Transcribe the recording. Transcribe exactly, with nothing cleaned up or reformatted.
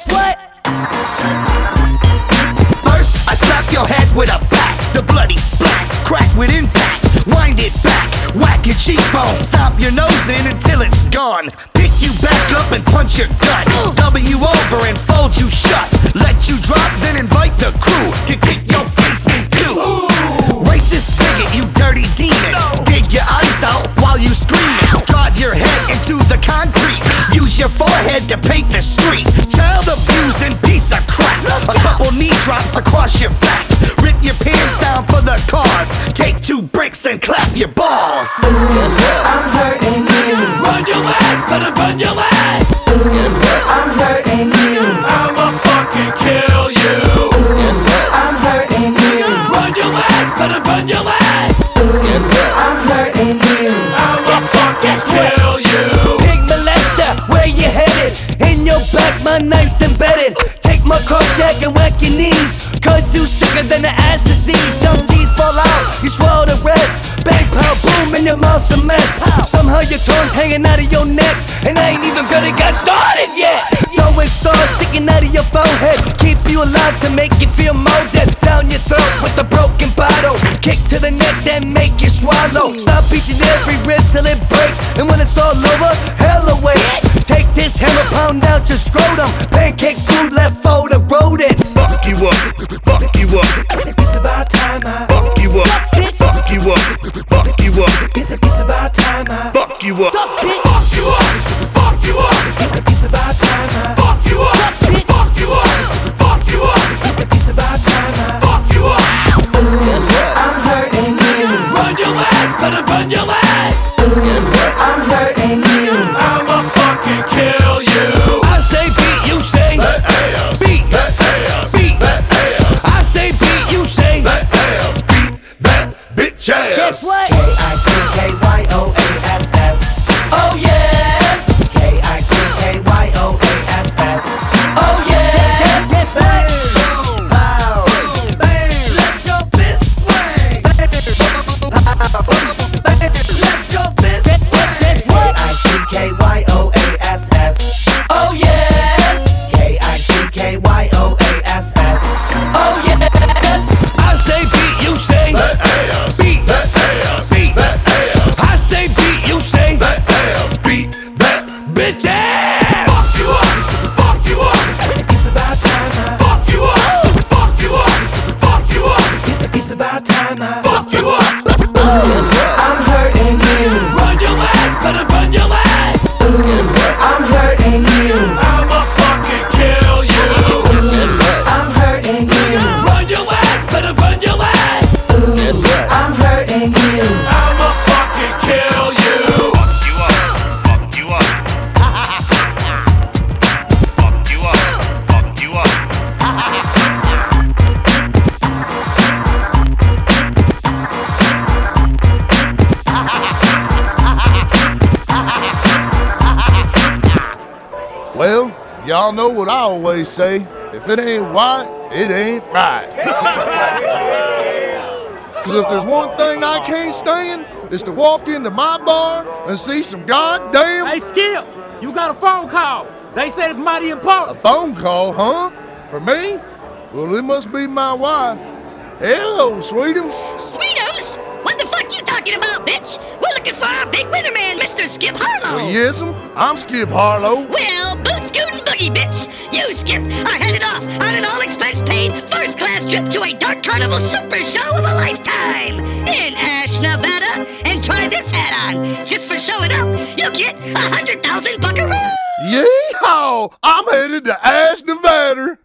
Guess what? First, I slap your head with a bat, the bloody splat, crack with impact, wind it back, whack your cheekbone, stomp your nose in until it's gone. Pick you back up and punch your gut, double you over and fold you shut, let you drop, then invite the crew to kick your face in two. Racist bigot, you dirty demon, dig your eyes out while you scream, drive your head into the concrete, use your forehead to paint the street. Child abusing piece of crap, a couple knee drops across your back, rip your pants down for the cause, take two bricks and clap your balls. I'm hurting you. Run your ass, better run your ass. I'm hurting you. I'ma fucking kill you. I'm hurting you. Run your ass, better run your ass. I'm hurting you. I'ma fucking kill you. Pig molester, where you headed? In your back, my knife's embedded. Take my coat jack and whack your knees, cause you sicker than the ass disease. Some teeth fall out, you swallow the rest. Bang, pow, boom, and your mouth's a mess. Somehow your tongue's hanging out of your neck, and I ain't even gonna get started yet. Throwing stars sticking out of your forehead, keep you alive to make you feel molded. Down your throat with a broken bottle, kick to the neck, then make you swallow. Stop eating every rib till it breaks, and when it's all over, hell awaits. Take this hammer, pound out your scrotum, pancake food left for the rodents. Fuck you up, fuck you up, It's about time I fuck you up, fuck you up, fuck you up, It's, it's about time I fuck you up. Fuck you up, fuck you up, It's, it's about time I fuck you up, fuck you up, fuck you up, It's, it's about time I fuck you up. I'm hurting you. Run your ass, better run your ass. I'm hurting you. I'ma fucking kill you. I say beat, you say That ass, beat, that ass, beat. that ass, I say beat, you say that ass, beat that bitch ass. Guess what? K I C K Y O A S S. Oh yes, K I C K Y O A S S. oh yes. Guess what? Pow. Let your fist swing. Let your fist swing. Guess K what? I C K Y O A S S. Oh yes, K I C K Y O A S S. oh yes. I say beat, you say That ass, beat, that ass, beat. that ass, I say beat, you say that ass, beat that bitch ass. fuck you up, fuck you up, It's about time I fuck you up, fuck you up, fuck you up, It's, it's about time I fuck you up. I'm hurting you. Run your ass, better run your ass. I'm hurting you. I'ma fucking kill you. I'm hurting you. Run your ass, better run your ass. I'm hurting you. I'ma fucking kill you. Fuck you up, fuck you up. Fuck you up, fuck you up. Well, y'all know what I always say. If it ain't white, it ain't right. Cause if there's one thing I can't stand, it's to walk into my bar and see some goddamn Hey, Skip, you got a phone call. They said it's mighty important. phone call, huh? For me? Well, it must be my wife. Hello, sweetums. Sweetos? What the fuck you talking about, bitch? We're looking for our big winner man, Mister Skip Harlow. Yes'm, I'm Skip Harlow. Well, boot scootin' boogie, bitch. You, Skip, are headed off on an all-expense-paid, first-class trip to a dark carnival super show of a lifetime in Ash, Nevada. And try this hat on. Just for showing up, you'll get a hundred thousand buckaroos. Yeehaw! I'm headed to Ash, Nevada.